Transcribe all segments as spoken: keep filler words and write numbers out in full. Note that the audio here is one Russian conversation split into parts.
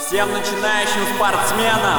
Всем начинающим спортсменам.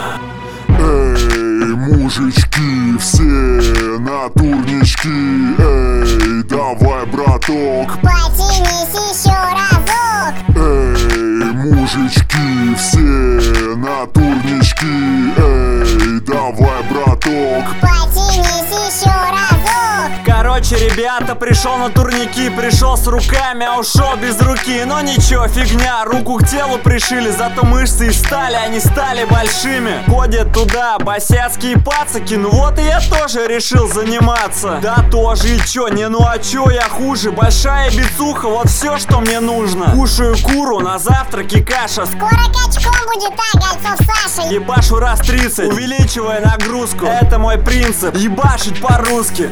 Эй, мужички, все на турнички. Эй, давай, браток, потянись еще разок. Эй, мужички, все на турнички. Эй, давай, браток, потянись еще разок. Короче, ребята, пришел на турники, пришел с руками, а ушел без руки. Но ничего, фигня, руку к телу пришили, зато мышцы из стали, они стали большими. Ходят туда босяцкие пацаки, ну вот и я тоже решил заниматься. Да тоже, и чё, не ну а чё я хуже? Большая бицуха, вот все, что мне нужно. Кушаю куру, на завтраке каша. Скоро качком будет, а, Гольцов Саша. Ебашу раз тридцать, увеличивая нагрузку. Это мой принцип, ебашить по-русски.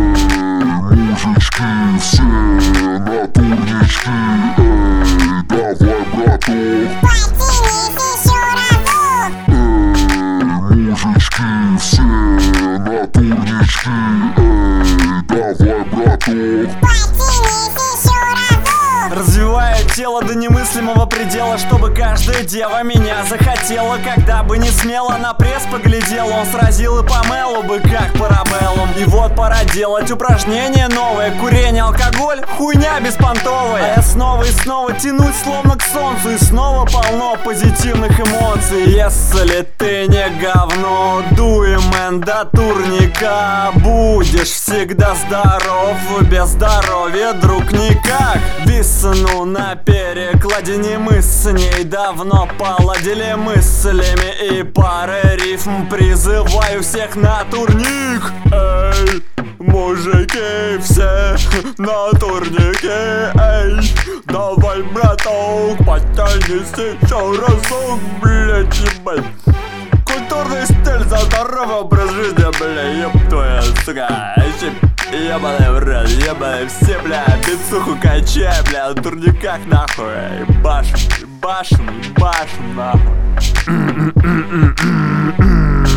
мужички, все на турнички. Эй, давай, браток, Потянись еще разок. Эй, мужички, все на турнички. Эй, давай, браток, Потянись еще разок. Развиваю тело до немыслимого предела, чтобы каждая дева меня захотела. Когда бы не смело на пресс поглядел, он сразил и помело бы, как парабеллум. И вот пора делать упражнение новое. Курение, алкоголь, хуйня беспонтовая. А я снова и снова тянусь словно к солнцу, и снова полно позитивных эмоций. Если ты не говно, дуем мэн до турника. Будешь всегда здоров, без здоровья друг никак. Висну на перекладине, мы с ней давно поладили мыслями и пары рифм. Призываю всех на турник. Эй, мужики, все на турнике. Эй, давай, браток, потянись еще разок, блять, ебать. Культурный стиль за здоровый образ жизни, бля, еб твоя, сука. Ебаный в рот, ебаный все, бля, бицуху качай, бля, на турниках, нахуй. Башим, башим, башим, нахуй.